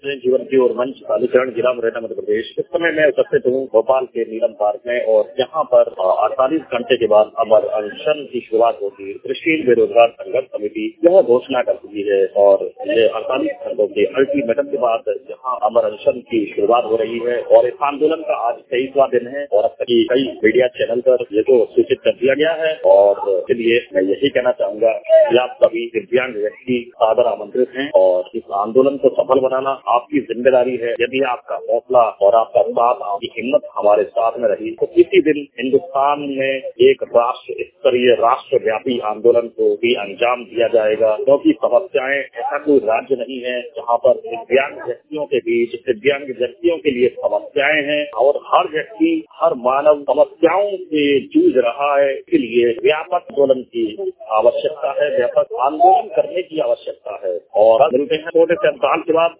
जीवन की ओर मंच कालीचरण जिला मुरैना मध्य प्रदेश। इस समय मैं उपस्थित हूँ भोपाल के नीलम पार्क में और यहाँ पर 48 घंटे के बाद अमर अनशन की शुरुआत होगी। कृषि बेरोजगार संघर्ष समिति यह घोषणा कर चुकी है और ये 48 घंटों के अल्टीमेटम के बाद यहाँ अमर अनशन की शुरुआत हो रही है और इस आंदोलन का आज 23वां दिन है और अब तक कई मीडिया चैनल पर ये तो सूचित कर दिया गया है और इसलिए मैं यही कहना चाहूंगा कि आप सभी दिव्यांग व्यक्ति सादर आमंत्रित हैं और इस आंदोलन को सफल बनाना आपकी जिम्मेदारी है। यदि आपका हौसला और आपका साथ, आपकी हिम्मत हमारे साथ में रही तो किसी दिन हिंदुस्तान में एक राष्ट्र स्तरीय राष्ट्रव्यापी आंदोलन को भी अंजाम दिया जाएगा, क्योंकि समस्याएं ऐसा कोई राज्य नहीं है जहाँ पर दिव्यांग व्यक्तियों के बीच दिव्यांग व्यक्तियों के लिए समस्याएं हैं और हर व्यक्ति हर मानव समस्याओं से जूझ रहा है। इसलिए व्यापक आंदोलन की आवश्यकता है, व्यापक आंदोलन करने की आवश्यकता है। और मिलते हैं छोटे से अंतराल के बाद